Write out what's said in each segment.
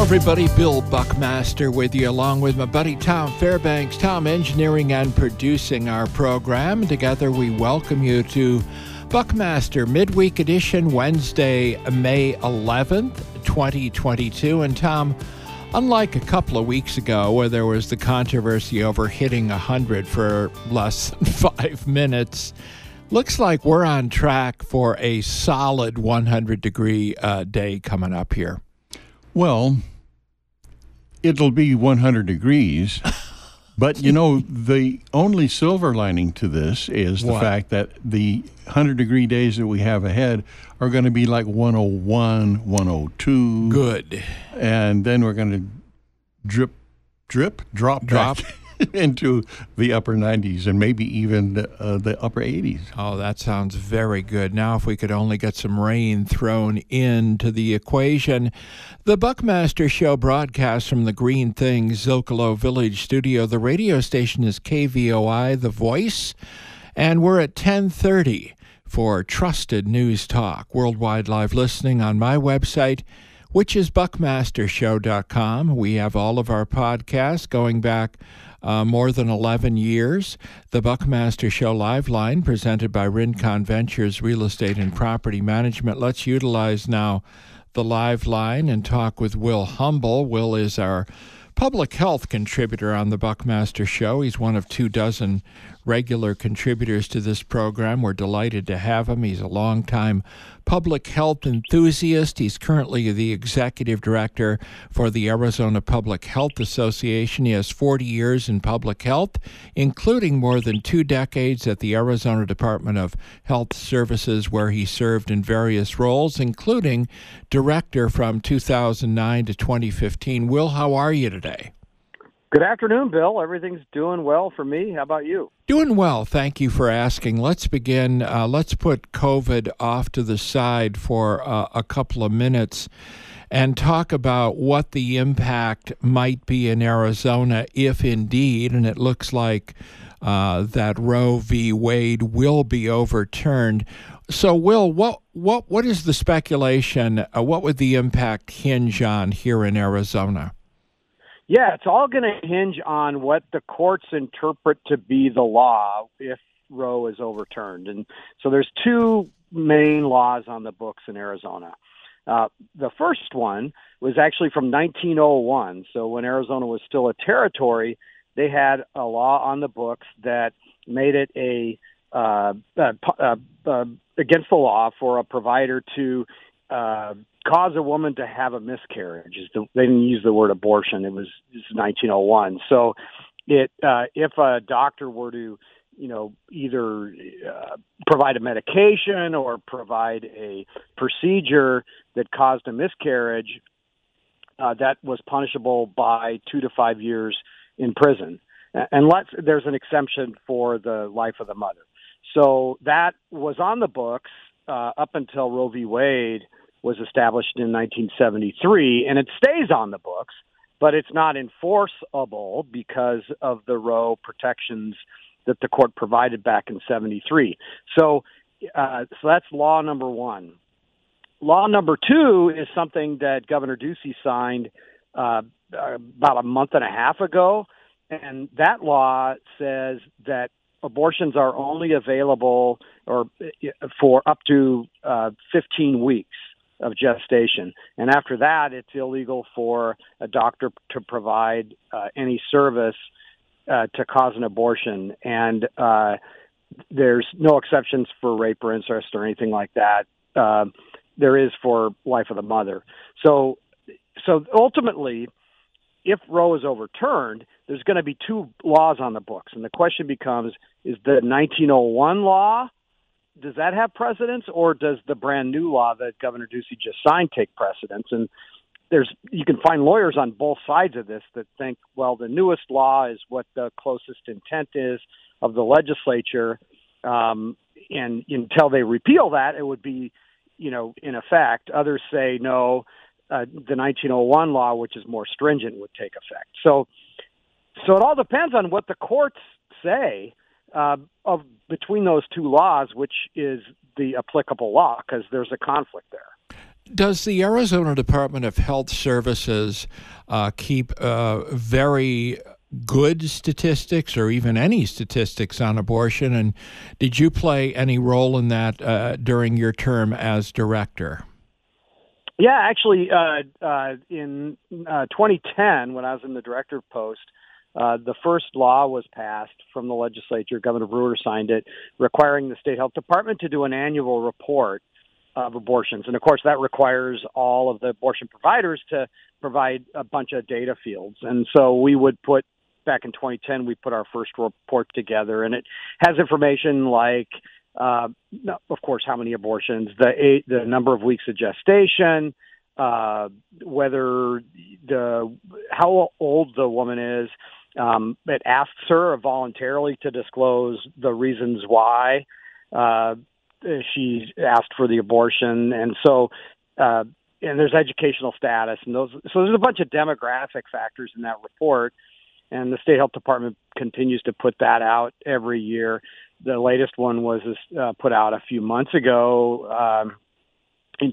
everybody, Bill Buckmaster with you, along with my buddy Tom Fairbanks. Tom engineering and producing our program. Together we welcome you to Buckmaster Midweek Edition, Wednesday, May 11th, 2022. And Tom, unlike a couple of weeks ago where there was the controversy over hitting 100 for less than 5 minutes, looks like we're on track for a solid 100-degree day coming up here. Well, it'll be 100 degrees, but the only silver lining to this is the fact that the 100-degree days that we have ahead are going to be like 101, 102. Good. And then we're going to drop back into the upper 90s and maybe even the upper 80s. Oh, that sounds very good. Now, if we could only get some rain thrown into the equation. The Buckmaster Show broadcasts from the Green Things Zocalo Village studio. The radio station is KVOI, The Voice, and we're at 10:30 for trusted news talk. Worldwide live listening on my website, which is buckmastershow.com. We have all of our podcasts going back more than 11 years. The Buckmaster Show Live Line, presented by Rincon Ventures Real Estate and Property Management. Let's utilize now the Live Line and talk with Will Humble. Will is our public health contributor on the Buckmaster Show. He's one of 24 regular contributors to this program. We're delighted to have him. He's a longtime public health enthusiast. He's currently the executive director for the Arizona Public Health Association. He has 40 years in public health, including more than 2 decades at the Arizona Department of Health Services, where he served in various roles, including director from 2009 to 2015. Will, how are you today? Good afternoon, Bill. Everything's doing well for me. How about you? Doing well. Thank you for asking. Let's begin. Let's put COVID off to the side for a couple of minutes and talk about what the impact might be in Arizona if indeed, and it looks like that Roe v. Wade will be overturned. So, Will, what is the speculation? What would the impact hinge on here in Arizona? Yeah, it's all going to hinge on what the courts interpret to be the law if Roe is overturned. And so there's 2 main laws on the books in Arizona. The first one was actually from 1901. So when Arizona was still a territory, they had a law on the books that made it against the law for a provider to cause a woman to have a miscarriage. They didn't use the word abortion. It was 1901. So if a doctor were to, either provide a medication or provide a procedure that caused a miscarriage, that was punishable by 2 to 5 years in prison. Unless there's an exemption for the life of the mother. So that was on the books up until Roe v. Wade was established in 1973, and it stays on the books, but it's not enforceable because of the Roe protections that the court provided back in 73. So that's law number 1. Law number 2 is something that Governor Ducey signed about a month and a half ago, and that law says that abortions are only available for up to 15 weeks of gestation. And after that, it's illegal for a doctor to provide any service to cause an abortion. And there's no exceptions for rape or incest or anything like that. There is for life of the mother. So ultimately, if Roe is overturned, there's going to be 2 laws on the books. And the question becomes, is the 1901 law, does that have precedence, or does the brand new law that Governor Ducey just signed take precedence? And you can find lawyers on both sides of this that think, well, the newest law is what the closest intent is of the legislature, and until they repeal that, it would be, in effect. Others say no, the 1901 law, which is more stringent, would take effect. So it all depends on what the courts say between those 2 laws, which is the applicable law, because there's a conflict there. Does the Arizona Department of Health Services keep very good statistics or even any statistics on abortion? And did you play any role in that during your term as director? Yeah, actually, in 2010, when I was in the director post, the first law was passed from the legislature. Governor Brewer signed it, requiring the state health department to do an annual report of abortions. And of course, that requires all of the abortion providers to provide a bunch of data fields. And so we would back in 2010, we put our first report together, and it has information like, of course, how many abortions, the number of weeks of gestation, how old the woman is. It asks her voluntarily to disclose the reasons why she asked for the abortion, and so and there's educational status, and so there's a bunch of demographic factors in that report, and the state health department continues to put that out every year. The latest one was put out a few months ago. In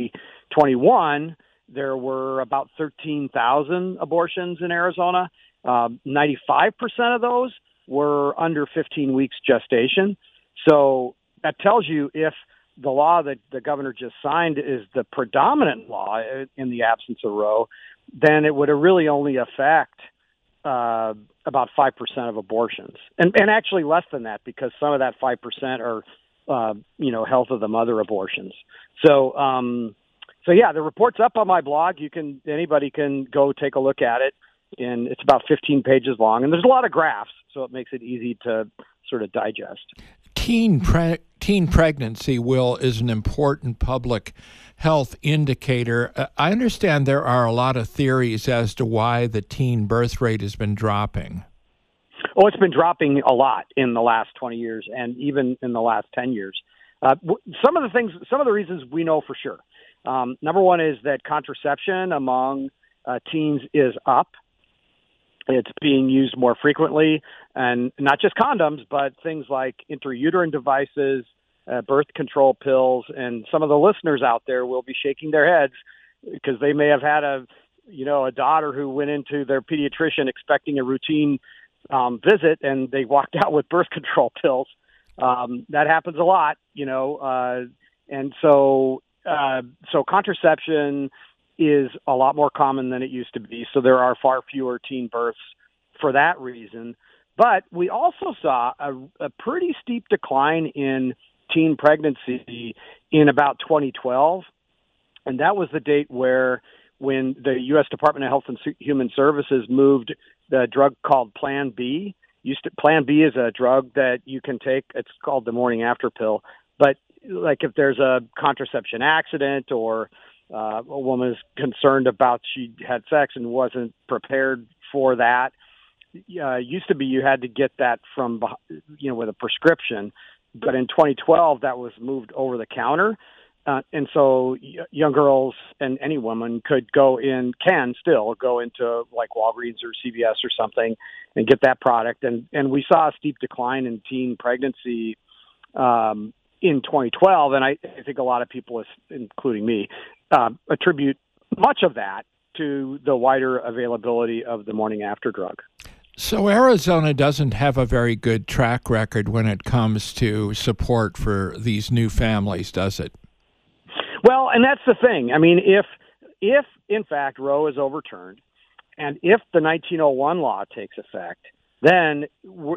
2021, there were about 13,000 abortions in Arizona. 95% of those were under 15 weeks gestation. So that tells you if the law that the governor just signed is the predominant law in the absence of Roe, then it would really only affect about 5% of abortions, and actually less than that, because some of that 5% are, health of the mother abortions. So yeah, the report's up on my blog. Anybody can go take a look at it, and it's about 15 pages long, and there's a lot of graphs, so it makes it easy to sort of digest. Teen pregnancy, Will, is an important public health indicator. I understand there are a lot of theories as to why the teen birth rate has been dropping. Oh, it's been dropping a lot in the last 20 years and even in the last 10 years. Some of the reasons we know for sure. Number one is that contraception among teens is up. It's being used more frequently, and not just condoms, but things like intrauterine devices, birth control pills. And some of the listeners out there will be shaking their heads because they may have had a daughter who went into their pediatrician expecting a routine visit, and they walked out with birth control pills. That happens a lot, and so contraception is a lot more common than it used to be. So there are far fewer teen births for that reason. But we also saw a pretty steep decline in teen pregnancy in about 2012. And that was the date when the U.S. Department of Health and Human Services moved the drug called Plan B. Plan B is a drug that you can take. It's called the morning after pill. But like if there's a contraception accident or a woman is concerned about she had sex and wasn't prepared for that, used to be you had to get that from, with a prescription. But in 2012, that was moved over the counter. And so young girls and any woman can still go into like Walgreens or CVS or something and get that product. And we saw a steep decline in teen pregnancy in 2012. And I think a lot of people, including me, attribute much of that to the wider availability of the morning after drug. So Arizona doesn't have a very good track record when it comes to support for these new families, does it? Well, and that's the thing. I mean, if in fact Roe is overturned, and if the 1901 law takes effect, then we're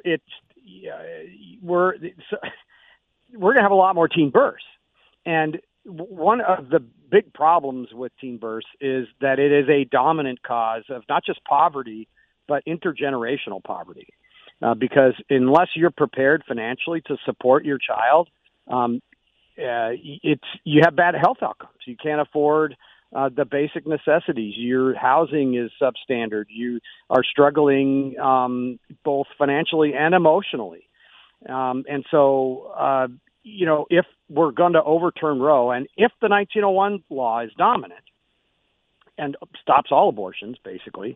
going to have a lot more teen births. And one of the big problems with teen births is that it is a dominant cause of not just poverty, but intergenerational poverty. Because unless you're prepared financially to support your child, you have bad health outcomes. You can't afford the basic necessities. Your housing is substandard. You are struggling both financially and emotionally. And so, if we're going to overturn Roe, and if the 1901 law is dominant and stops all abortions, basically,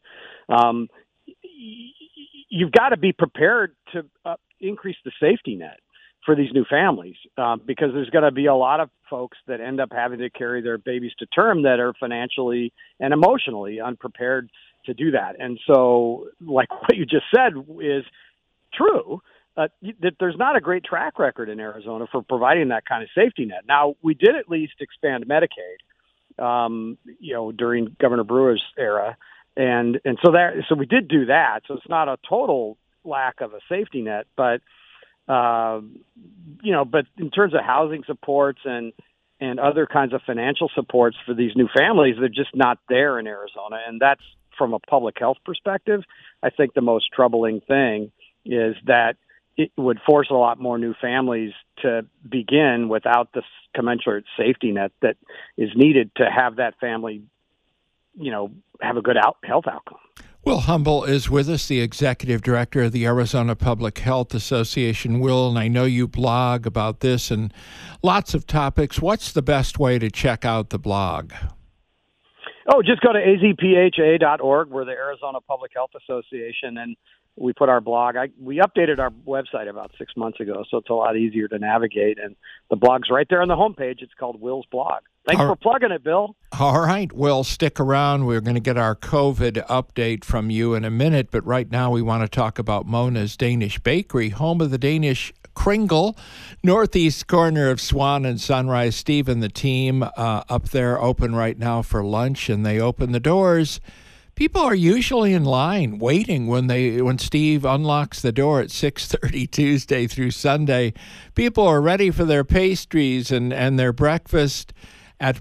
you've got to be prepared to increase the safety net for these new families, because there's going to be a lot of folks that end up having to carry their babies to term that are financially and emotionally unprepared to do that. And so, like what you just said is true, that there's not a great track record in Arizona for providing that kind of safety net. Now, we did at least expand Medicaid, during Governor Brewer's era. And so we did do that. So it's not a total lack of a safety net, but but in terms of housing supports and other kinds of financial supports for these new families, they're just not there in Arizona. And that's, from a public health perspective, I think the most troubling thing is that it would force a lot more new families to begin without the commensurate safety net that is needed to have that family, have a good health outcome. Will Humble is with us, the executive director of the Arizona Public Health Association. Will, and I know you blog about this and lots of topics. What's the best way to check out the blog? Oh, just go to azpha.org. We're the Arizona Public Health Association, and we put our blog. We updated our website about 6 months ago, so it's a lot easier to navigate. And the blog's right there on the homepage. It's called Will's Blog. Thanks for plugging it, Bill. All right. Will, stick around. We're going to get our COVID update from you in a minute, but right now we want to talk about Mona's Danish Bakery, home of the Danish Kringle, northeast corner of Swan and Sunrise. Steve and the team up there open right now for lunch, and they open the doors. People are usually in line waiting when Steve unlocks the door at 6:30 Tuesday through Sunday. People are ready for their pastries and their breakfast at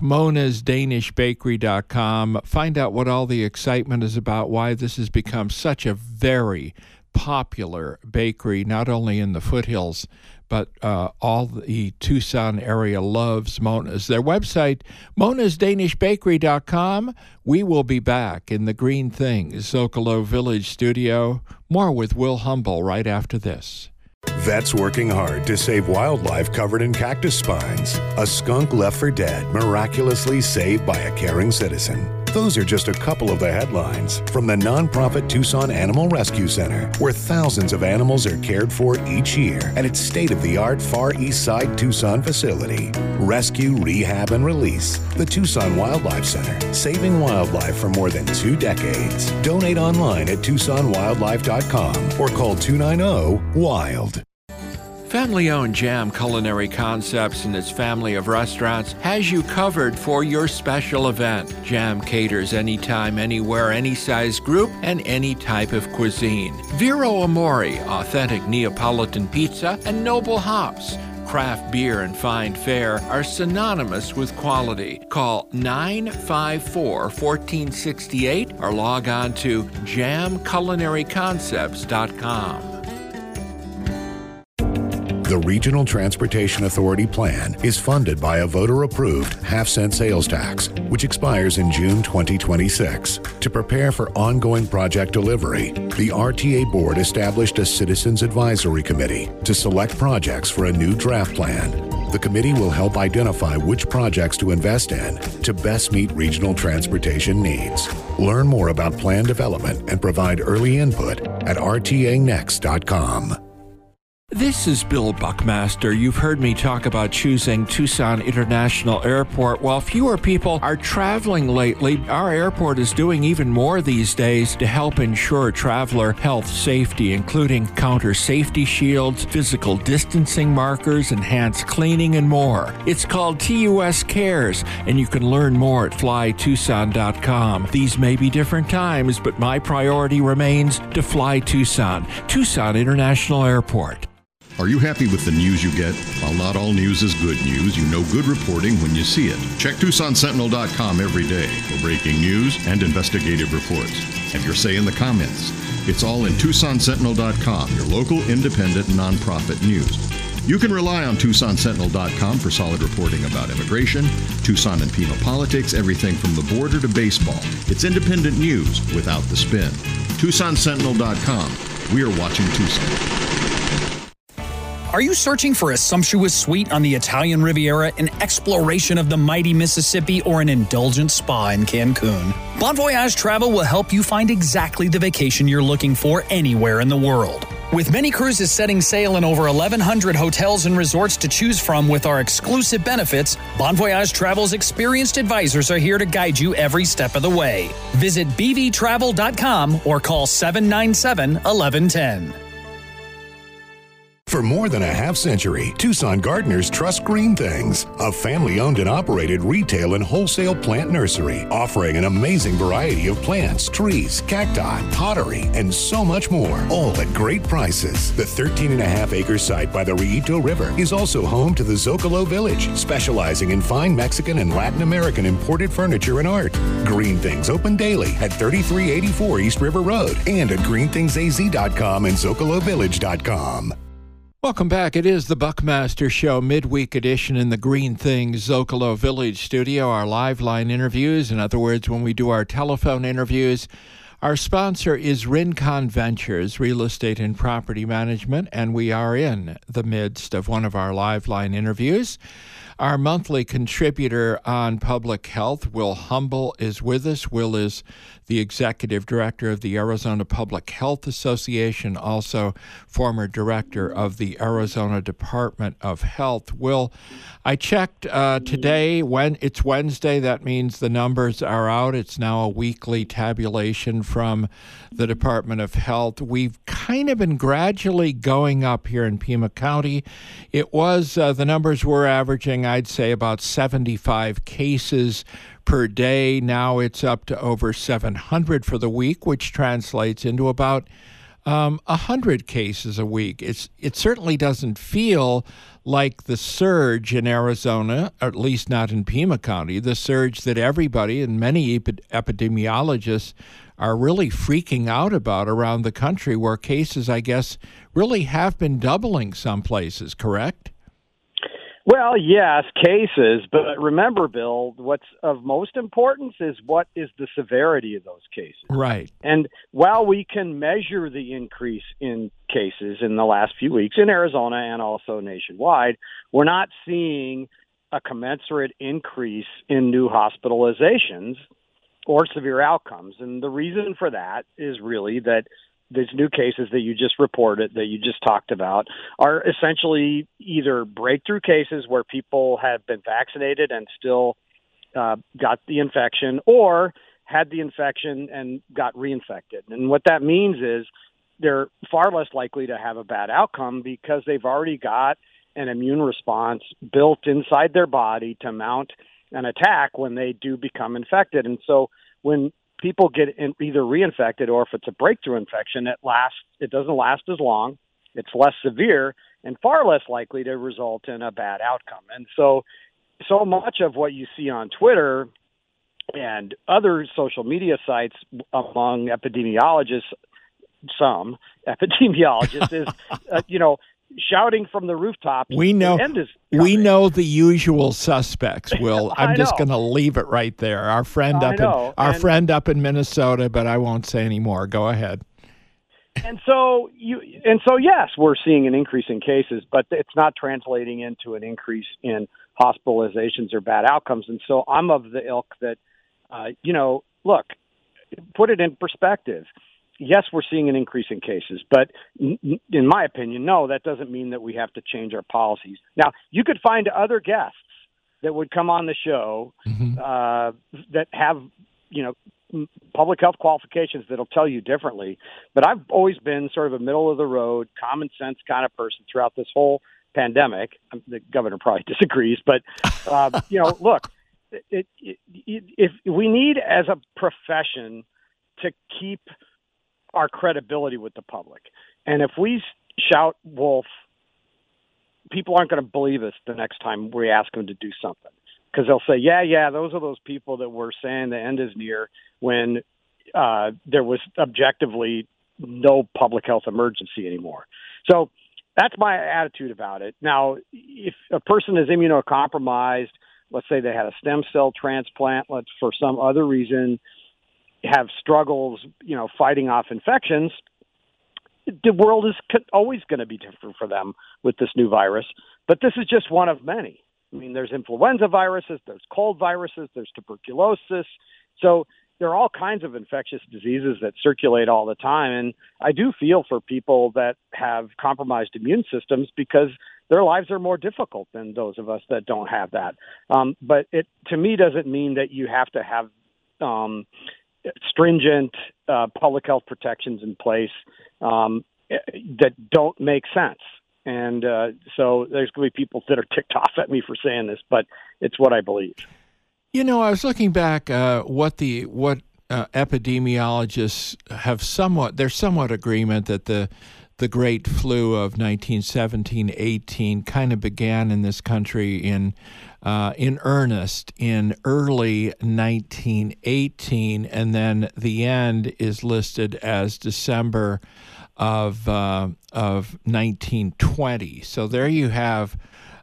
monasdanishbakery.com. Find out what all the excitement is about, why this has become such a very popular bakery, not only in the foothills, but all the Tucson area loves Mona's. Their website, monasdanishbakery.com. We will be back in the Green Things Zocalo Village studio. More with Will Humble right after this. Vets working hard to save wildlife covered in cactus spines. A skunk left for dead, miraculously saved by a caring citizen. Those are just a couple of the headlines from the nonprofit Tucson Animal Rescue Center, where thousands of animals are cared for each year at its state-of-the-art Far East Side Tucson facility. Rescue, rehab, and release. The Tucson Wildlife Center, saving wildlife for more than 2 decades. Donate online at TucsonWildlife.com or call 290-WILD. Family-owned Jam Culinary Concepts and its family of restaurants has you covered for your special event. Jam caters anytime, anywhere, any size group, and any type of cuisine. Vero Amore, authentic Neapolitan pizza, and Noble Hops. Craft beer and fine fare are synonymous with quality. Call 954-1468 or log on to jamculinaryconcepts.com. The Regional Transportation Authority plan is funded by a voter-approved half-cent sales tax, which expires in June 2026. To prepare for ongoing project delivery, the RTA Board established a Citizens Advisory Committee to select projects for a new draft plan. The committee will help identify which projects to invest in to best meet regional transportation needs. Learn more about plan development and provide early input at rtanext.com. This is Bill Buckmaster. You've heard me talk about choosing Tucson International Airport. While fewer people are traveling lately, our airport is doing even more these days to help ensure traveler health safety, including counter safety shields, physical distancing markers, enhanced cleaning, and more. It's called TUS Cares, and you can learn more at flytucson.com. These may be different times, but my priority remains to fly Tucson. Tucson International Airport. Are you happy with the news you get? While not all news is good news, you know good reporting when you see it. Check TucsonSentinel.com every day for breaking news and investigative reports. Have your say in the comments. It's all in TucsonSentinel.com, your local independent nonprofit news. You can rely on TucsonSentinel.com for solid reporting about immigration, Tucson and penal politics, everything from the border to baseball. It's independent news without the spin. TucsonSentinel.com. We are watching Tucson. Are you searching for a sumptuous suite on the Italian Riviera, an exploration of the mighty Mississippi, or an indulgent spa in Cancun? Bon Voyage Travel will help you find exactly the vacation you're looking for anywhere in the world. With many cruises setting sail in over 1,100 hotels and resorts to choose from with our exclusive benefits, Bon Voyage Travel's experienced advisors are here to guide you every step of the way. Visit bvtravel.com or call 797-1110. For more than a half century, Tucson gardeners trust Green Things, a family-owned and operated retail and wholesale plant nursery, offering an amazing variety of plants, trees, cacti, pottery, and so much more, all at great prices. The 13.5-acre site by the Rillito River is also home to the Zocalo Village, specializing in fine Mexican and Latin American imported furniture and art. Green Things open daily at 3384 East River Road and at greenthingsaz.com and zocalovillage.com. Welcome back. It is the Buckmaster Show midweek edition in the Green Things Zocalo Village studio. Our live line interviews, in other words, when we do our telephone interviews, our sponsor is Rincon Ventures, real estate and property management, and we are in the midst of one of our live line interviews. Our monthly contributor on public health, Will Humble, is with us. Will is the executive director of the Arizona Public Health Association, also former director of the Arizona Department of Health. Will, I checked today. When it's Wednesday, that means the numbers are out. It's now a weekly tabulation from the Department of Health. We've kind of been gradually going up here in Pima County. It was, the numbers were averaging, I'd say, about 75 cases per day. Now it's up to over 700 for the week, which translates into about 100 cases a week. It certainly doesn't feel like the surge in Arizona, or at least not in Pima County, the surge that everybody and many epidemiologists are really freaking out about around the country, where cases, I guess, really have been doubling some places, correct? Well, yes, cases, but remember, Bill, what's of most importance is what is the severity of those cases. Right. And while we can measure the increase in cases in the last few weeks in Arizona and also nationwide, we're not seeing a commensurate increase in new hospitalizations or severe outcomes. And the reason for that is really that these new cases that you just reported, that you just talked about, are essentially either breakthrough cases where people have been vaccinated and still got the infection, or had the infection and got reinfected. And what that means is they're far less likely to have a bad outcome because they've already got an immune response built inside their body to mount an attack when they do become infected. And so when people get either reinfected, or if it's a breakthrough infection, it doesn't last as long, it's less severe, and far less likely to result in a bad outcome. And so much of what you see on Twitter and other social media sites among epidemiologists, some epidemiologists, is, shouting from the rooftops. We know the usual suspects, Will. I'm just going to leave it right there. Our friend up in Minnesota, but I won't say any more. Go ahead. And so yes, we're seeing an increase in cases, but it's not translating into an increase in hospitalizations or bad outcomes. And so I'm of the ilk that, look, put it in perspective. Yes, we're seeing an increase in cases, but in my opinion, no, that doesn't mean that we have to change our policies. Now, you could find other guests that would come on the show that have, public health qualifications that'll tell you differently. But I've always been sort of a middle-of-the-road, common-sense kind of person throughout this whole pandemic. The governor probably disagrees, but, look, if we need as a profession to keep our credibility with the public. And if we shout wolf, people aren't going to believe us the next time we ask them to do something, because they'll say, yeah, those are those people that were saying the end is near when there was objectively no public health emergency anymore. So that's my attitude about it. Now, if a person is immunocompromised, let's say they had a stem cell transplant, for some other reason have struggles, fighting off infections, the world is always going to be different for them with this new virus. But this is just one of many. I mean, there's influenza viruses, there's cold viruses, there's tuberculosis. So there are all kinds of infectious diseases that circulate all the time. And I do feel for people that have compromised immune systems because their lives are more difficult than those of us that don't have that. But it, to me, doesn't mean that you have to have stringent public health protections in place that don't make sense. And so there's going to be people that are ticked off at me for saying this, but it's what I believe. You know, I was looking back what epidemiologists have there's somewhat agreement that the great flu of 1917-18 kind of began in this country in earnest in early 1918, and then the end is listed as December of 1920. So there you have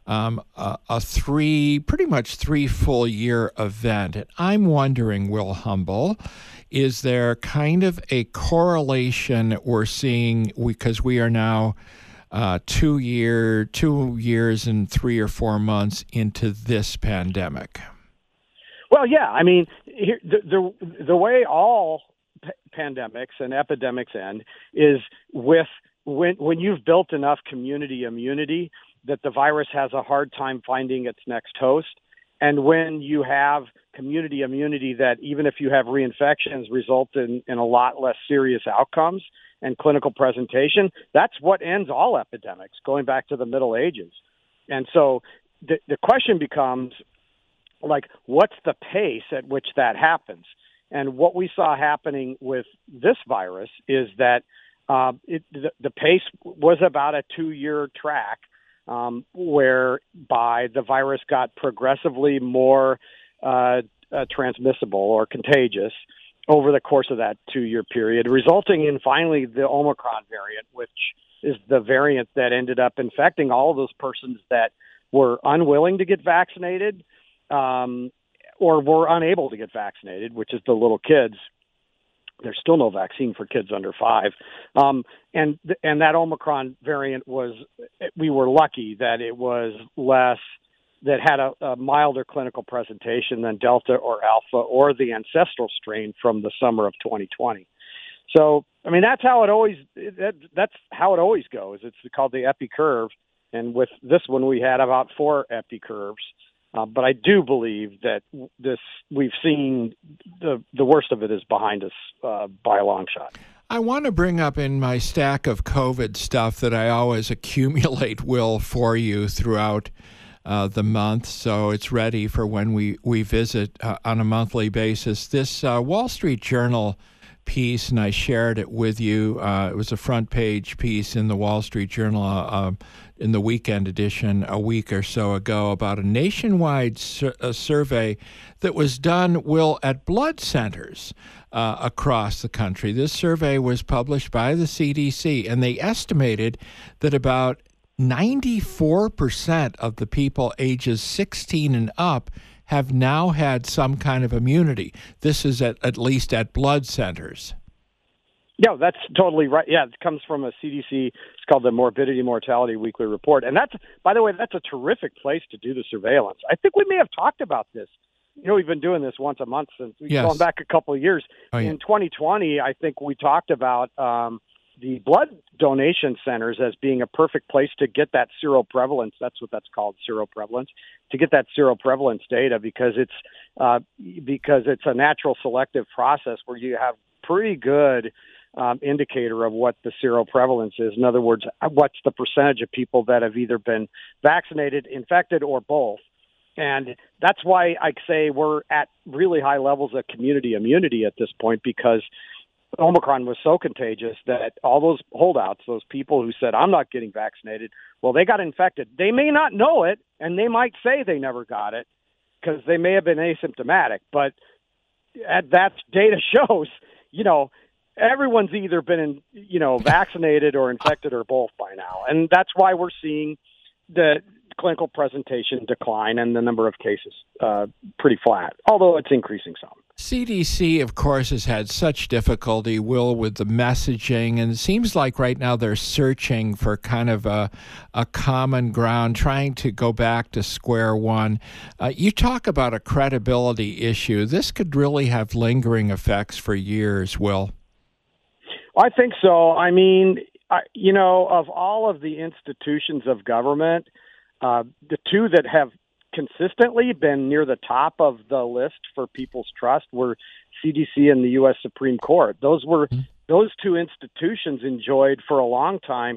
pretty much 3 full year event. And I'm wondering, Will Humble, is there kind of a correlation we're seeing because we are now 2 years and 3 or 4 months into this pandemic? Well, yeah. I mean, the way all pandemics and epidemics end is with when you've built enough community immunity that the virus has a hard time finding its next host. And when you have community immunity that even if you have reinfections result in a lot less serious outcomes and clinical presentation, that's what ends all epidemics, going back to the Middle Ages. And so the question becomes, like, what's the pace at which that happens? And what we saw happening with this virus is that the pace was about a 2-year track, whereby the virus got progressively more transmissible or contagious over the course of that 2-year period, resulting in finally the Omicron variant, which is the variant that ended up infecting all of those persons that were unwilling to get vaccinated or were unable to get vaccinated, which is the little kids. There's still no vaccine for kids under 5. And that Omicron variant we were lucky that it was that had a milder clinical presentation than Delta or Alpha or the ancestral strain from the summer of 2020. So, I mean, that's how it always goes. It's called the epi curve. And with this one, we had about 4 epi curves. But I do believe that we've seen the worst of it is behind us by a long shot. I want to bring up in my stack of COVID stuff that I always accumulate, Will, for you throughout the month, so it's ready for when we visit on a monthly basis. This Wall Street Journal piece, and I shared it with you. It was a front page piece in the Wall Street Journal in the weekend edition a week or so ago about a nationwide survey that was done, Will, at blood centers across the country. This survey was published by the CDC, and they estimated that about 94% of the people ages 16 and up have now had some kind of immunity. This is at least at blood centers. Yeah, that's totally right. Yeah, it comes from a CDC. It's called the Morbidity Mortality Weekly Report. And that's, by the way, that's a terrific place to do the surveillance. I think we may have talked about this. You know, we've been doing this once a month since going back a couple of years. Oh, yeah. In 2020, I think we talked about the blood donation centers as being a perfect place to get that seroprevalence. That's what that's called, seroprevalence, to get that seroprevalence data because it's a natural selective process where you have pretty good indicator of what the seroprevalence is. In other words, what's the percentage of people that have either been vaccinated, infected, or both. And that's why I say we're at really high levels of community immunity at this point, because Omicron was so contagious that all those holdouts, those people who said, I'm not getting vaccinated, well, they got infected. They may not know it, and they might say they never got it because they may have been asymptomatic. But that data shows, everyone's either been, vaccinated or infected or both by now. And that's why we're seeing the clinical presentation decline and the number of cases pretty flat, although it's increasing some. CDC, of course, has had such difficulty, Will, with the messaging, and it seems like right now they're searching for kind of a common ground, trying to go back to square one. You talk about a credibility issue. This could really have lingering effects for years, Will. I think so. I mean, of all of the institutions of government, the two that have consistently been near the top of the list for people's trust were CDC and the U.S. Supreme Court. Those two institutions enjoyed for a long time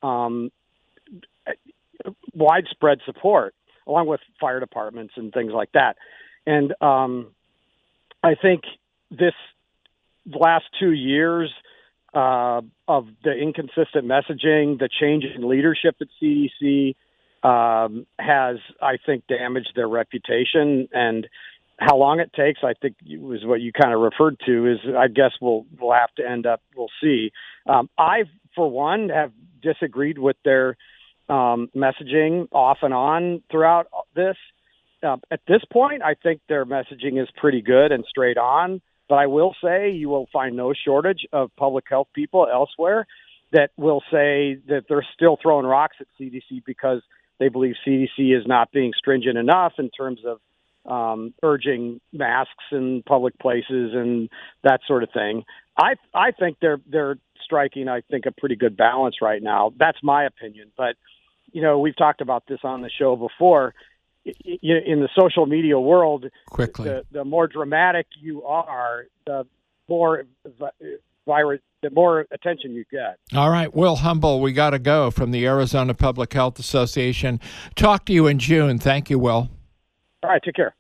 widespread support, along with fire departments and things like that. And I think this last 2 years of the inconsistent messaging, the change in leadership at CDC, has, I think, damaged their reputation. And how long it takes, I think, was what you kind of referred to, is I guess we'll have to we'll see. I, for one, have disagreed with their messaging off and on throughout this. At this point, I think their messaging is pretty good and straight on. But I will say you will find no shortage of public health people elsewhere that will say that they're still throwing rocks at CDC because they believe CDC is not being stringent enough in terms of urging masks in public places and that sort of thing. I think they're striking, I think, a pretty good balance right now. That's my opinion. But, we've talked about this on the show before. In the social media world, quickly, the more dramatic you are, the more the more attention you get. All right, Will Humble, we got to go from the Arizona Public Health Association. Talk to you in June. Thank you, Will. All right, take care.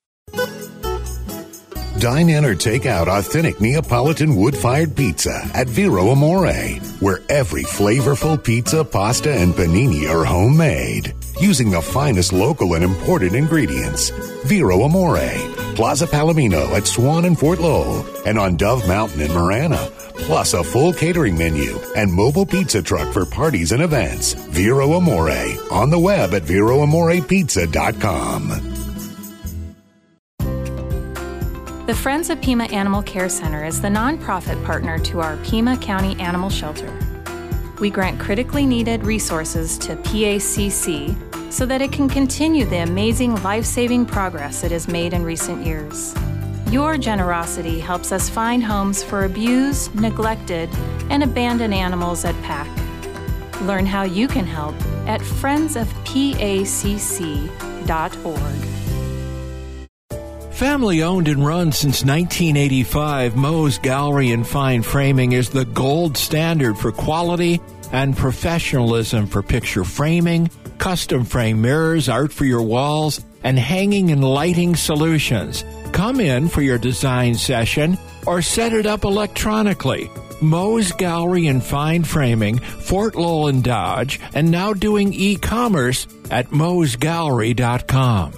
Dine in or take out authentic Neapolitan wood-fired pizza at Vero Amore, where every flavorful pizza, pasta, and panini are homemade, using the finest local and imported ingredients. Vero Amore, Plaza Palomino at Swan and Fort Lowell, and on Dove Mountain in Marana, plus a full catering menu and mobile pizza truck for parties and events. Vero Amore, on the web at VeroAmorePizza.com. The Friends of Pima Animal Care Center is the nonprofit partner to our Pima County Animal Shelter. We grant critically needed resources to PACC so that it can continue the amazing life-saving progress it has made in recent years. Your generosity helps us find homes for abused, neglected, and abandoned animals at PAC. Learn how you can help at friendsofpacc.org. Family owned and run since 1985, Moe's Gallery and Fine Framing is the gold standard for quality and professionalism for picture framing, custom frame mirrors, art for your walls, and hanging and lighting solutions. Come in for your design session or set it up electronically. Moe's Gallery and Fine Framing, Fort Lowell and Dodge, and now doing e-commerce at moesgallery.com.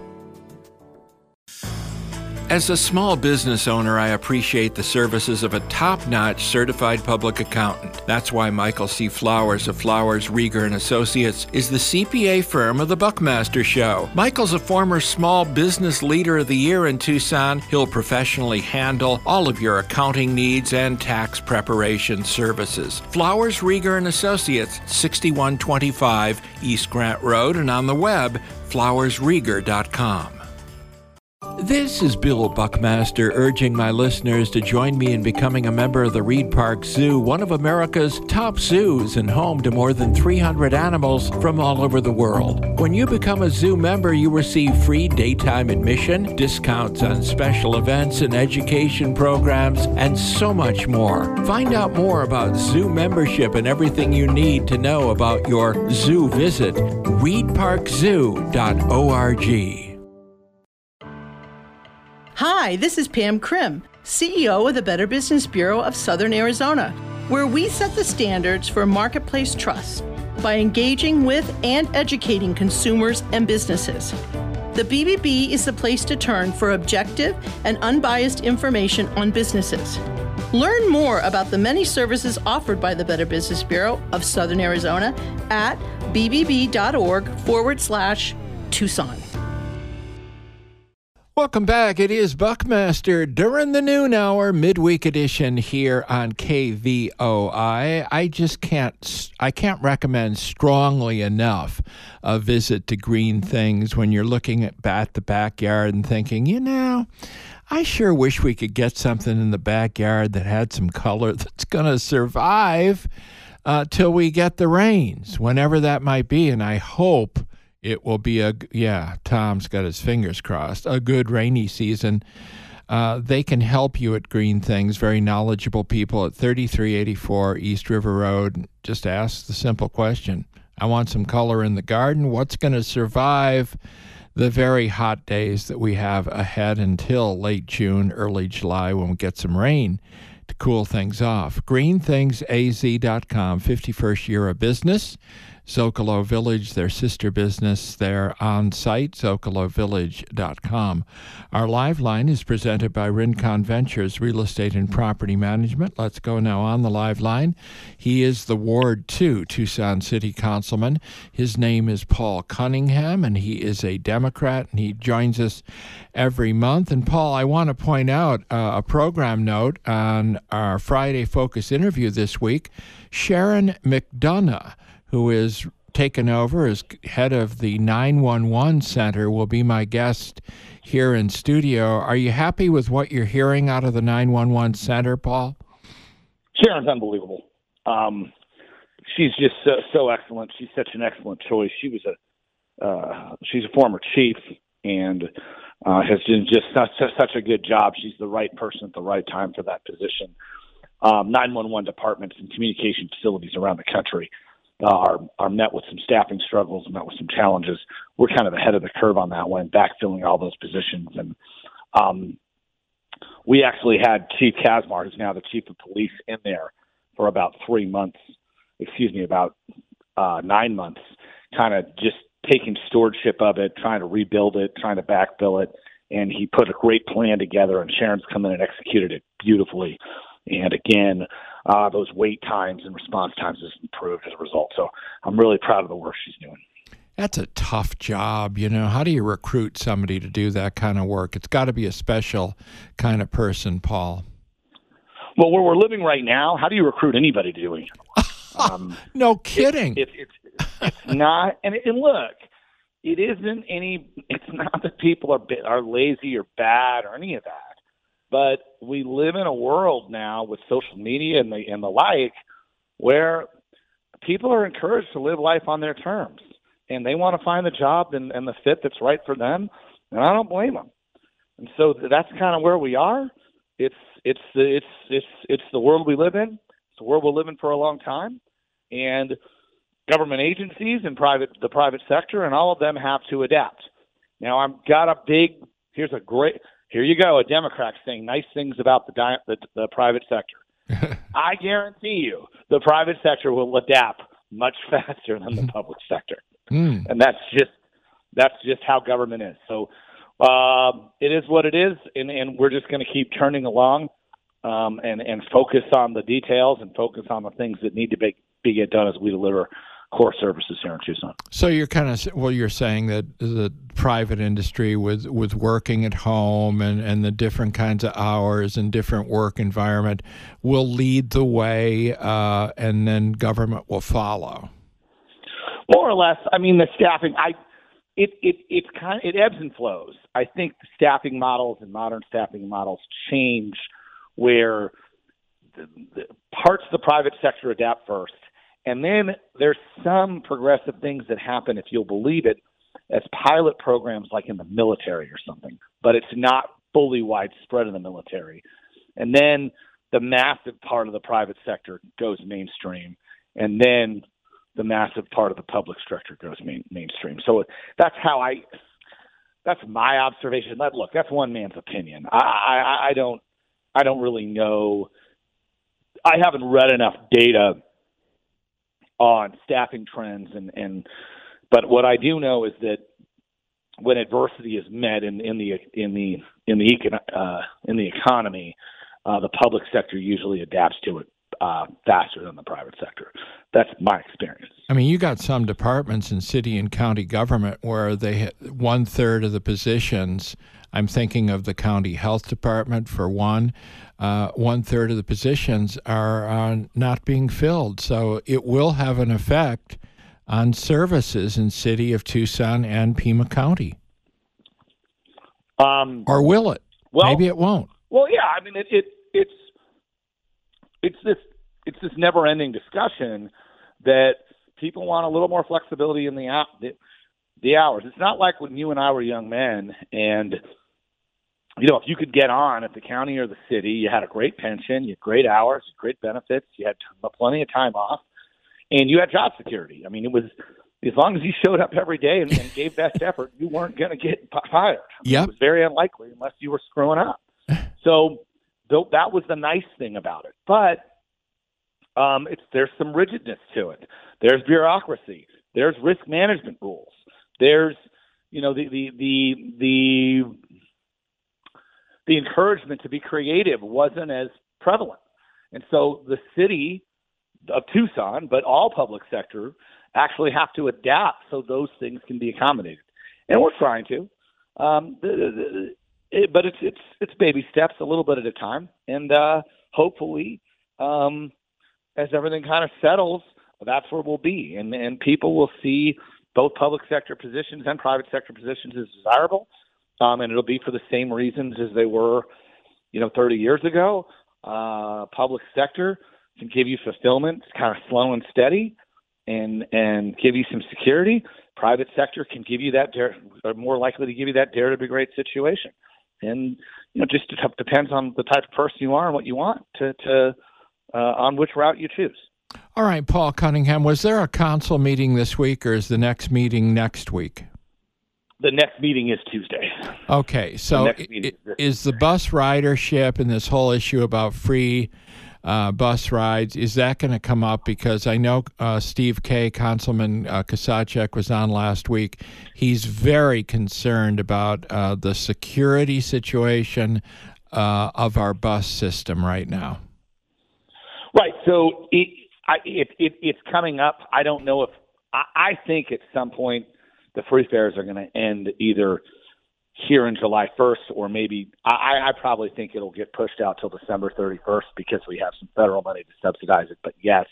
As a small business owner, I appreciate the services of a top-notch certified public accountant. That's why Michael C. Flowers of Flowers, Rieger & Associates is the CPA firm of the Buckmaster Show. Michael's a former Small Business Leader of the Year in Tucson. He'll professionally handle all of your accounting needs and tax preparation services. Flowers, Rieger & Associates, 6125 East Grant Road, and on the web, flowersrieger.com. This is Bill Buckmaster urging my listeners to join me in becoming a member of the Reed Park Zoo, one of America's top zoos and home to more than 300 animals from all over the world. When you become a zoo member, you receive free daytime admission, discounts on special events and education programs, and so much more. Find out more about zoo membership and everything you need to know about your zoo visit. reedparkzoo.org. Hi, this is Pam Krim, CEO of the Better Business Bureau of Southern Arizona, where we set the standards for marketplace trust by engaging with and educating consumers and businesses. The BBB is the place to turn for objective and unbiased information on businesses. Learn more about the many services offered by the Better Business Bureau of Southern Arizona at bbb.org/Tucson. Welcome back. It is Buckmaster during the noon hour, midweek edition here on KVOI. I can't recommend strongly enough a visit to Green Things when you're looking at the backyard and thinking, I sure wish we could get something in the backyard that had some color that's going to survive till we get the rains, whenever that might be. And I hope it will be Tom's got his fingers crossed, a good rainy season. They can help you at Green Things, very knowledgeable people at 3384 East River Road. Just ask the simple question. I want some color in the garden. What's going to survive the very hot days that we have ahead until late June, early July, when we get some rain to cool things off? GreenThingsAZ.com, 51st year of business. Zocalo Village, their sister business, they're on site, ZocaloVillage.com. Our live line is presented by Rincon Ventures, Real Estate and Property Management. Let's go now on the live line. He is the Ward 2 Tucson City Councilman. His name is Paul Cunningham, and he is a Democrat, and he joins us every month. And Paul, I want to point out a program note on our Friday Focus interview this week. Sharon McDonough, who is taken over as head of the 911 Center, will be my guest here in studio. Are you happy with what you're hearing out of the 911 Center, Paul? Sharon's unbelievable. She's just so excellent. She's such an excellent choice. She's a former chief and has done just such a good job. She's the right person at the right time for that position. 911 departments and communication facilities around the country are met with some staffing struggles, met with some challenges. We're kind of ahead of the curve on that one, backfilling all those positions. And we actually had Chief Kazmar, who's now the chief of police, in there for about 9 months, kind of just taking stewardship of it, trying to rebuild it, trying to backfill it. And he put a great plan together, and Sharon's come in and executed it beautifully. And again, those wait times and response times has improved as a result. So I'm really proud of the work she's doing. That's a tough job. How do you recruit somebody to do that kind of work? It's got to be a special kind of person, Paul. Well, where we're living right now, how do you recruit anybody to doing it? No kidding. It's not. And look, it isn't any. It's not that people are lazy or bad or any of that. But we live in a world now with social media and the like, where people are encouraged to live life on their terms, and they want to find the job and the fit that's right for them. And I don't blame them. And so that's kind of where we are. It's the world we live in. It's the world we'll live in for a long time. And government agencies and the private sector and all of them have to adapt. Now here you go, a Democrat saying nice things about the private sector. I guarantee you the private sector will adapt much faster than the public sector. And that's just how government is. So it is what it is, and we're just going to keep turning along and focus on the details and focus on the things that need to be get done as we deliver core services here in Tucson. So you're saying that the private industry with working at home and the different kinds of hours and different work environment will lead the way, and then government will follow. More or less. I mean, the staffing, it ebbs and flows. I think the staffing models and modern staffing models change where the parts of the private sector adapt first. And then there's some progressive things that happen, if you'll believe it, as pilot programs like in the military or something. But it's not fully widespread in the military. And then the massive part of the private sector goes mainstream. And then the massive part of the public sector goes mainstream. So that's my observation. That's one man's opinion. I don't really know. I haven't read enough data on staffing trends, but what I do know is that when adversity is met in the economy, the public sector usually adapts to it faster than the private sector. That's my experience. I mean, you got some departments in city and county government where they 1/3 of the positions I'm thinking of the county health department for one. 1/3 of the positions are not being filled. So it will have an effect on services in city of Tucson and Pima County. Or will it? Well, maybe it won't. Well, yeah. I mean, it's this never-ending discussion that people want a little more flexibility in the hours. It's not like when you and I were young men, and if you could get on at the county or the city, you had a great pension, you had great hours, great benefits, you had plenty of time off, and you had job security. I mean, it was as long as you showed up every day and gave best effort, you weren't going to get fired. Yep. It was very unlikely unless you were screwing up. So that was the nice thing about it. But there's some rigidness to it. There's bureaucracy. There's risk management rules. There's the encouragement to be creative wasn't as prevalent. And so the city of Tucson, but all public sector, actually have to adapt so those things can be accommodated. And we're trying to. But it's baby steps, a little bit at a time. And hopefully, as everything kind of settles, that's where we'll be. And people will see both public sector positions and private sector positions as desirable. And it'll be for the same reasons as they were, 30 years ago. Public sector can give you fulfillment. It's kind of slow and steady and give you some security. Private sector can give you that are more likely to give you that dare to be great situation. And, just depends on the type of person you are and what you want to on which route you choose. All right, Paul Cunningham, was there a council meeting this week, or is the next meeting next week? The next meeting is Tuesday. Okay, so is the bus ridership and this whole issue about free bus rides, is that going to come up? Because I know Steve K., Councilman Kasachek, was on last week. He's very concerned about the security situation of our bus system right now. Right, so it's coming up. I don't know if I think at some point the free fares are going to end either here in July 1st or maybe I probably think it'll get pushed out till December 31st because we have some federal money to subsidize it. But yes,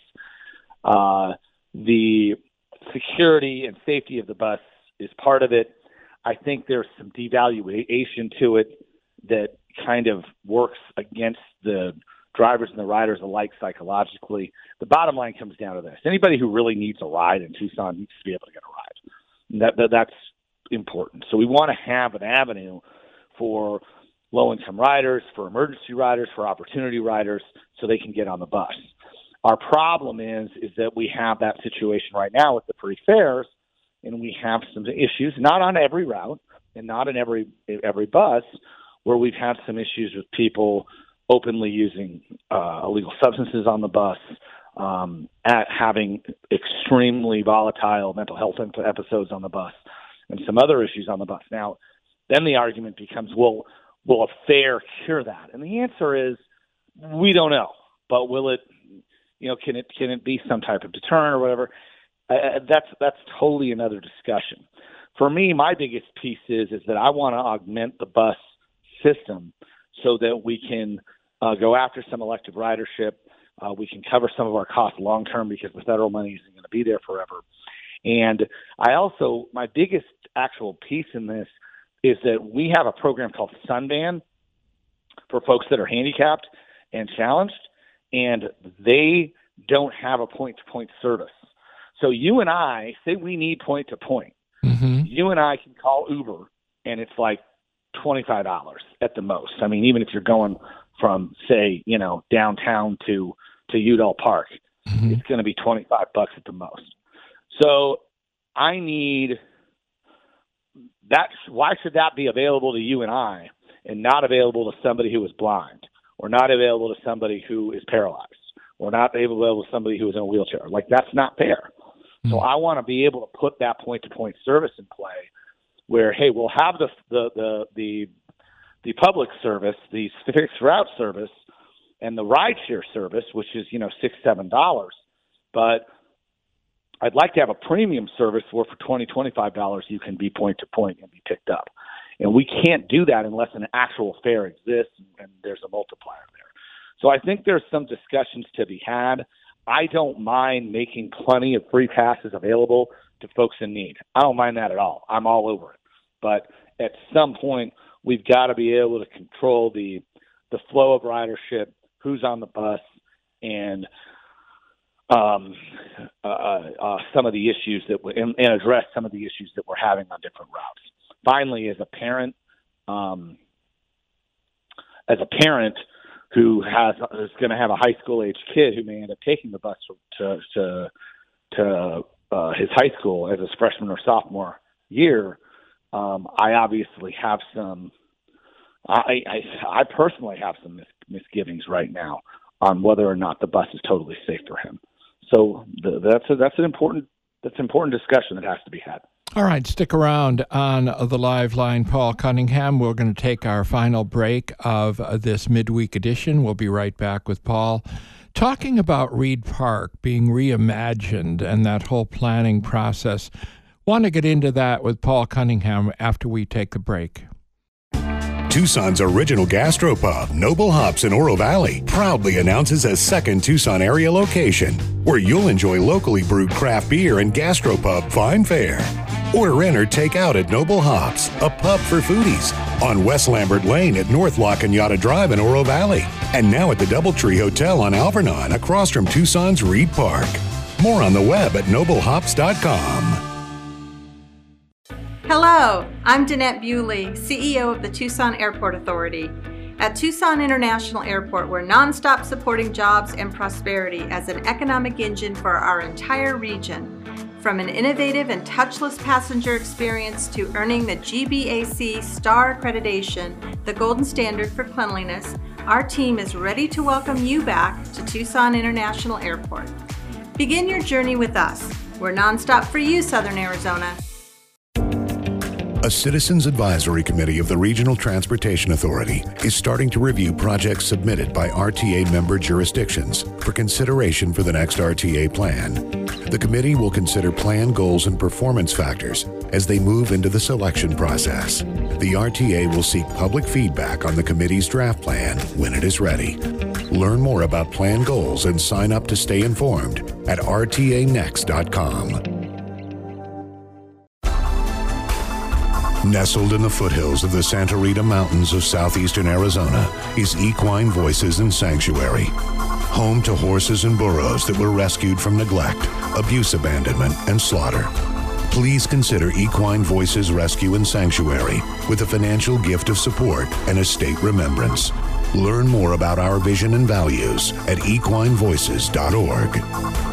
the security and safety of the bus is part of it. I think there's some devaluation to it that kind of works against the drivers and the riders alike psychologically. The bottom line comes down to this. Anybody who really needs a ride in Tucson needs to be able to get a ride. That's important. So we want to have an avenue for low-income riders, for emergency riders, for opportunity riders, so they can get on the bus. Our problem is that we have that situation right now with the free fares, and we have some issues, not on every route and not in every bus, where we've had some issues with people openly using illegal substances on the bus, at having extremely volatile mental health episodes on the bus, and some other issues on the bus. Now, then the argument becomes, will a fare cure that? And the answer is, we don't know. But will it, can it be some type of deterrent or whatever? That's totally another discussion. For me, my biggest piece is that I want to augment the bus system so that we can go after some elective ridership. We can cover some of our costs long term because the federal money isn't going to be there forever. And my biggest actual piece in this is that we have a program called Sunban for folks that are handicapped and challenged, and they don't have a point-to-point service. So you and I, say we need point-to-point. Mm-hmm. You and I can call Uber, and it's like $25 at the most. I mean, even if you're going from, say, downtown to Udall Park, mm-hmm. It's going to be $25 at the most. So I need that. Why should that be available to you and I and not available to somebody who is blind, or not available to somebody who is paralyzed, or not available to somebody who is in a wheelchair? Like, that's not fair. Mm-hmm. So I want to be able to put that point-to-point service in play where, hey, we'll have the public service, the fixed route service, and the rideshare service, which is, $6-7. But I'd like to have a premium service where for $20-25 you can be point to point and be picked up. And we can't do that unless an actual fare exists and there's a multiplier there. So I think there's some discussions to be had. I don't mind making plenty of free passes available to folks in need. I don't mind that at all. I'm all over it. But at some point, we've got to be able to control the flow of ridership, who's on the bus, and some of the issues and address some of the issues that we're having on different routes. Finally, as a parent who is going to have a high school age kid who may end up taking the bus to his high school as his freshman or sophomore year, I obviously have some. I personally have some misgivings right now on whether or not the bus is totally safe for him. So that's an important discussion that has to be had. All right, stick around on the live line, Paul Cunningham. We're going to take our final break of this midweek edition. We'll be right back with Paul talking about Reed Park being reimagined and that whole planning process. Want to get into that with Paul Cunningham after we take the break. Tucson's original gastropub, Noble Hops in Oro Valley, proudly announces a second Tucson area location where you'll enjoy locally brewed craft beer and gastropub fine fare. Order in or take out at Noble Hops, a pub for foodies, on West Lambert Lane at North La Cañada Drive in Oro Valley, and now at the Doubletree Hotel on Alvernon across from Tucson's Reed Park. More on the web at noblehops.com. Hello, I'm Danette Bewley, CEO of the Tucson Airport Authority. At Tucson International Airport, we're nonstop supporting jobs and prosperity as an economic engine for our entire region. From an innovative and touchless passenger experience to earning the GBAC Star Accreditation, the golden standard for cleanliness, our team is ready to welcome you back to Tucson International Airport. Begin your journey with us. We're nonstop for you, Southern Arizona. A Citizens Advisory Committee of the Regional Transportation Authority is starting to review projects submitted by RTA member jurisdictions for consideration for the next RTA plan. The committee will consider plan goals and performance factors as they move into the selection process. The RTA will seek public feedback on the committee's draft plan when it is ready. Learn more about plan goals and sign up to stay informed at rtanext.com. Nestled in the foothills of the Santa Rita Mountains of southeastern Arizona is Equine Voices and Sanctuary. Home to horses and burros that were rescued from neglect, abuse, abandonment, and slaughter. Please consider Equine Voices Rescue and Sanctuary with a financial gift of support and estate remembrance. Learn more about our vision and values at equinevoices.org.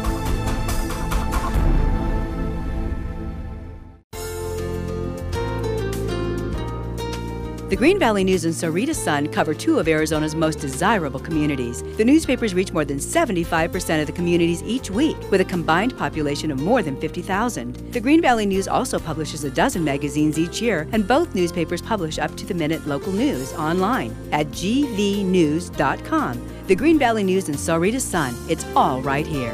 The Green Valley News and Sahuarita Sun cover two of Arizona's most desirable communities. The newspapers reach more than 75% of the communities each week, with a combined population of more than 50,000. The Green Valley News also publishes a dozen magazines each year, and both newspapers publish up-to-the-minute local news online at gvnews.com. The Green Valley News and Sahuarita Sun, it's all right here.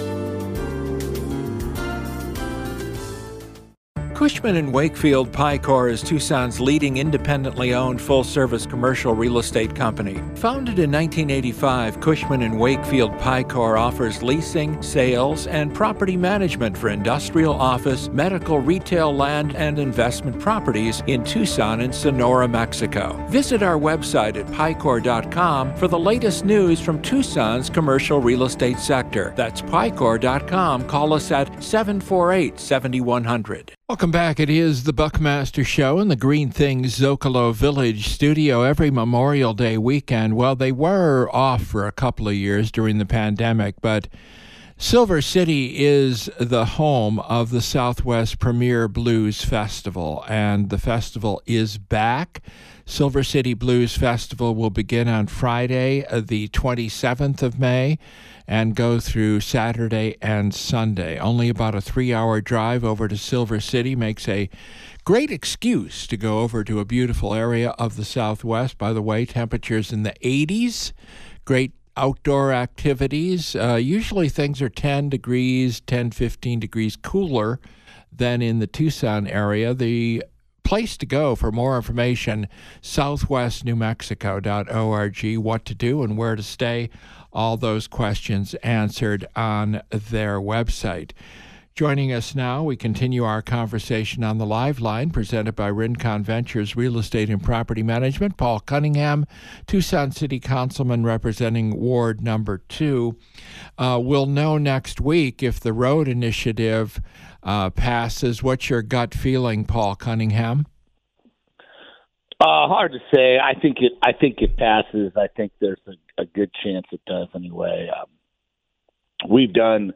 Cushman & Wakefield Picor is Tucson's leading independently owned full-service commercial real estate company. Founded in 1985, Cushman & Wakefield Picor offers leasing, sales, and property management for industrial, office, medical, retail, land, and investment properties in Tucson and Sonora, Mexico. Visit our website at picor.com for the latest news from Tucson's commercial real estate sector. That's picor.com. Call us at 748-7100. Welcome back. It is the Buckmaster Show in the Green Things Zocalo Village studio every Memorial Day weekend. Well, they were off for a couple of years during the pandemic, but Silver City is the home of the Southwest Premier Blues Festival, and the festival is back. Silver City Blues Festival will begin on Friday, the 27th of May, and go through Saturday and Sunday. Only about a 3-hour drive over to Silver City makes a great excuse to go over to a beautiful area of the Southwest. By the way, temperatures in the 80s, great outdoor activities. Usually things are 10, 15 degrees cooler than in the Tucson area. The place to go for more information, southwestnewmexico.org, what to do and where to stay. All those questions answered on their website. Joining us now, we continue our conversation on the live line presented by Rincon Ventures Real Estate and Property Management. Paul Cunningham, Tucson City Councilman representing Ward Number 2. We'll know next week if the road initiative passes. What's your gut feeling, Paul Cunningham? Hard to say. I think it passes. I think there's a good chance it does anyway. We've done.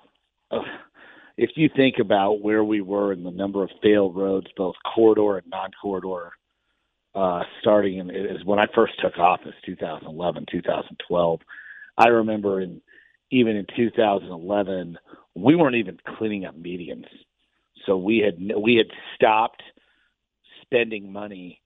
If you think about where we were in the number of failed roads, both corridor and non-corridor, starting is when I first took office, 2011, 2012. I remember even in 2011, we weren't even cleaning up medians. So we had stopped spending money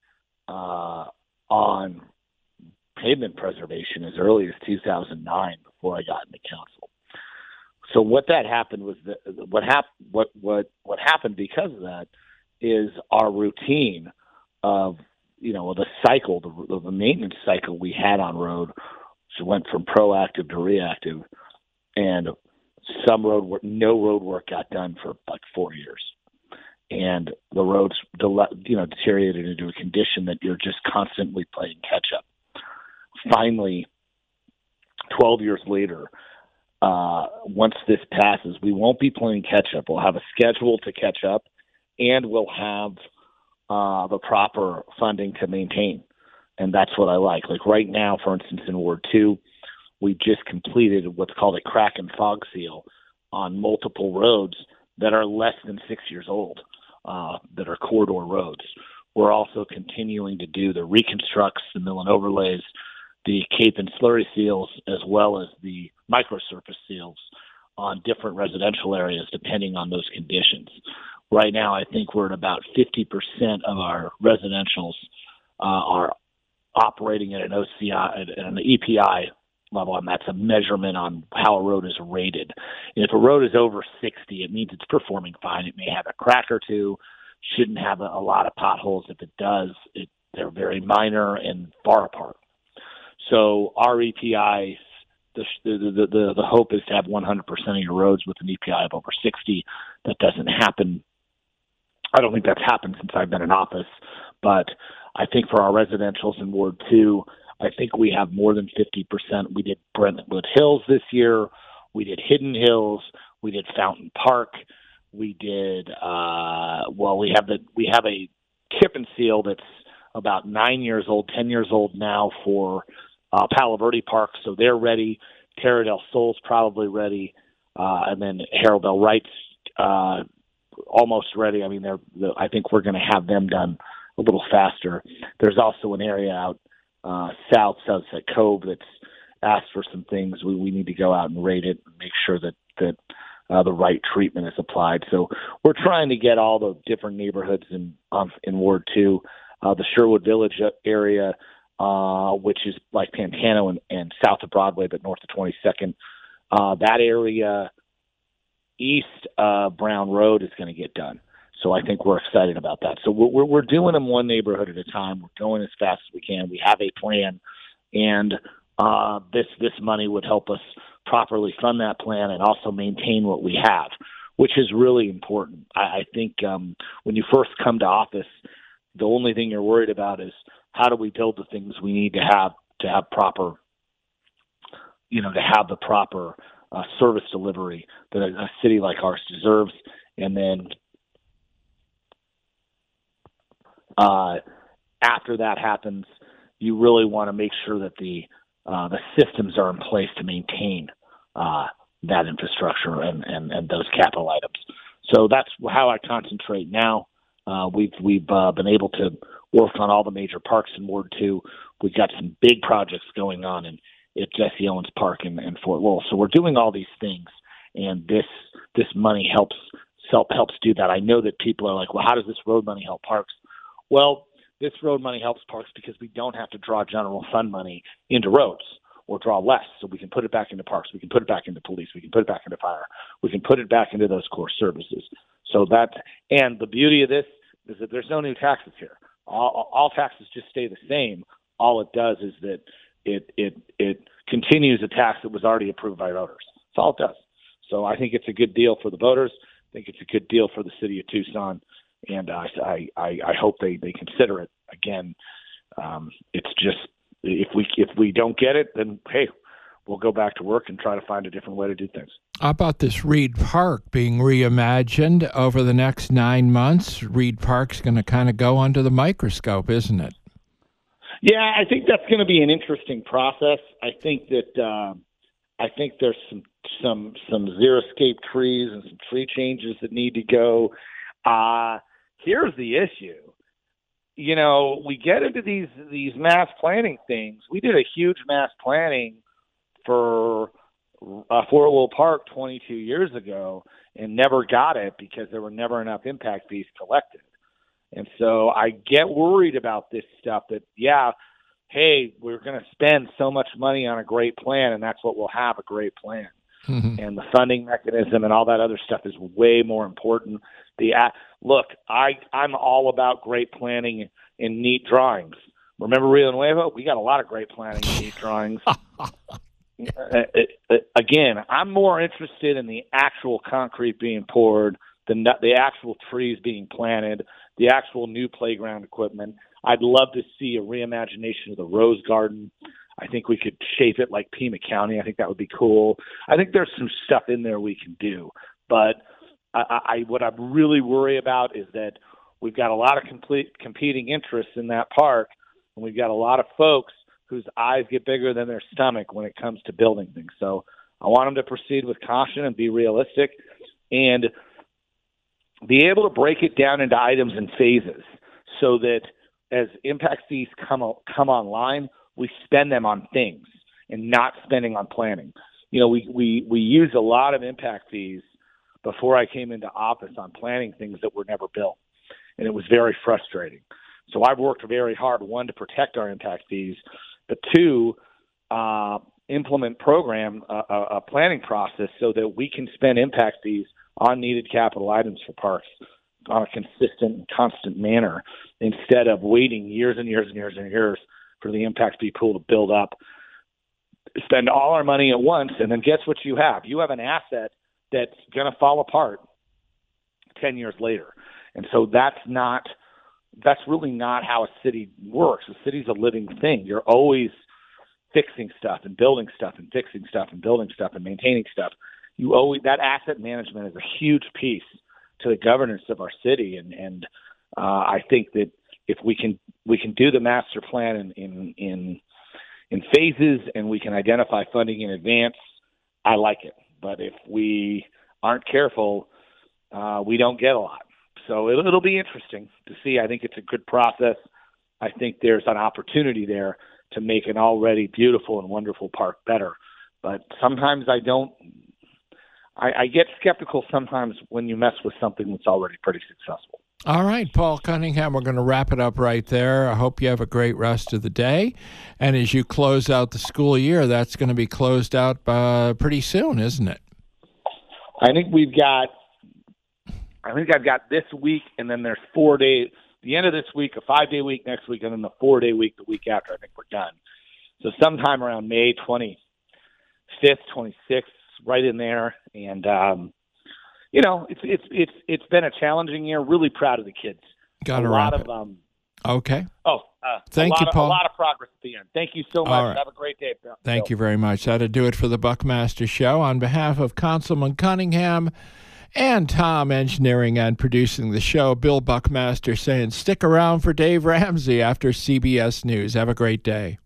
on pavement preservation as early as 2009 before I got into council. So what happened was what happened because of that is our routine of the cycle, the maintenance cycle we had on road, so went from proactive to reactive, and no road work got done for like 4 years, and the roads deteriorated into a condition that you're just constantly playing catch up. Finally, 12 years later. Once this passes, we won't be playing catch up. We'll have a schedule to catch up, and we'll have the proper funding to maintain. And that's what I like. Like right now, for instance, in Ward 2, we just completed what's called a crack and fog seal on multiple roads that are less than 6 years old, that are corridor roads. We're also continuing to do the reconstructs, the mill and overlays, the cape and slurry seals, as well as the microsurface seals on different residential areas, depending on those conditions. Right now, I think we're at about 50% of our residentials are operating at an OCI, at an EPI level, and that's a measurement on how a road is rated. And if a road is over 60, it means it's performing fine. It may have a crack or two, shouldn't have a lot of potholes. If it does, they're very minor and far apart. So our EPIs, the hope is to have 100% of your roads with an EPI of over 60. That doesn't happen. I don't think that's happened since I've been in office. But I think for our residentials in Ward 2, I think we have more than 50%. We did Brentwood Hills this year. We did Hidden Hills. We did Fountain Park. We did we have a chip and seal that's about 9 years old, 10 years old now for Palo Verde Park, so they're ready. Terra del Sol's probably ready, and then Harold L. Wright's almost ready. I mean, I think we're going to have them done a little faster. There's also an area out south, Sunset Cove, that's asked for some things. We need to go out and rate it and make sure that the right treatment is applied. So we're trying to get all the different neighborhoods in Ward 2, the Sherwood Village area, which is like Pantano and south of Broadway, but north of 22nd. That area east of Brown Road is going to get done. So I think we're excited about that. So we're doing them one neighborhood at a time. We're going as fast as we can. We have a plan, and this money would help us properly fund that plan and also maintain what we have, which is really important. I think when you first come to office, the only thing you're worried about is how do we build the things we need to have proper, to have the proper service delivery that a city like ours deserves. And then after that happens, you really want to make sure that the systems are in place to maintain that infrastructure and those capital items. So that's how I concentrate now. We've been able to work on all the major parks in Ward 2. We've got some big projects going on at Jesse Owens Park in Fort Lowell. So we're doing all these things, and this money helps do that. I know that people are like, well, how does this road money help parks? Well, this road money helps parks because we don't have to draw general fund money into roads or draw less. So we can put it back into parks. We can put it back into police. We can put it back into fire. We can put it back into those core services. So and the beauty of this is that there's no new taxes here. All taxes just stay the same. All it does is that it continues a tax that was already approved by voters. That's all it does. So I think it's a good deal for the voters. I think it's a good deal for the city of Tucson, and I hope they consider it. Again, it's just if we don't get it, then hey, we'll go back to work and try to find a different way to do things. How about this Reed Park being reimagined over the next 9 months? Reed Park's going to kind of go under the microscope, isn't it? Yeah, I think that's going to be an interesting process. I think that there's some xeriscape trees and some tree changes that need to go. Here's the issue. We get into these mass planning things. We did a huge mass planning for Fort Will Park 22 years ago and never got it because there were never enough impact fees collected. And so I get worried about this stuff that, hey, we're going to spend so much money on a great plan, and that's what we'll have, a great plan. Mm-hmm. And the funding mechanism and all that other stuff is way more important. Look, I'm all about great planning and neat drawings. Remember Rio Nuevo? We got a lot of great planning and neat drawings. Again, I'm more interested in the actual concrete being poured, the actual trees being planted, the actual new playground equipment. I'd love to see a reimagination of the Rose Garden. I think we could shape it like Pima County. I think that would be cool. I think there's some stuff in there we can do. But what I really worry about is that we've got a lot of competing interests in that park, and we've got a lot of folks whose eyes get bigger than their stomach when it comes to building things. So I want them to proceed with caution and be realistic and be able to break it down into items and phases so that as impact fees come online, we spend them on things and not spending on planning. We used a lot of impact fees before I came into office on planning things that were never built, and it was very frustrating. So I've worked very hard, one, to protect our impact fees, but two, implement a planning process so that we can spend impact fees on needed capital items for parks on a consistent and constant manner instead of waiting years and years and years and years for the impact fee pool to build up. Spend all our money at once, and then guess what you have? You have an asset that's going to fall apart 10 years later. And so that's really not how a city works. A city's a living thing. You're always fixing stuff and building stuff and fixing stuff and building stuff and maintaining stuff. That asset management is a huge piece to the governance of our city. And I think that if we can do the master plan in phases and we can identify funding in advance, I like it. But if we aren't careful, we don't get a lot. So it'll be interesting to see. I think it's a good process. I think there's an opportunity there to make an already beautiful and wonderful park better. But sometimes I get skeptical sometimes when you mess with something that's already pretty successful. All right, Paul Cunningham, we're going to wrap it up right there. I hope you have a great rest of the day. And as you close out the school year, that's going to be closed out pretty soon, isn't it? I think I've got this week, and then there's 4 days. The end of this week, a 5-day week next week, and then the 4-day week the week after. I think we're done. So sometime around May 25th, 26th, right in there. And it's been a challenging year. Really proud of the kids. Got to wrap it. Okay. Thank you, Paul. A lot of progress at the end. Thank you so much. Right. Have a great day, Bill. Thank you very much. That'll do it for the Buckmaster Show. On behalf of Councilman Cunningham and Tom engineering and producing the show, Bill Buckmaster saying stick around for Dave Ramsey after CBS News. Have a great day.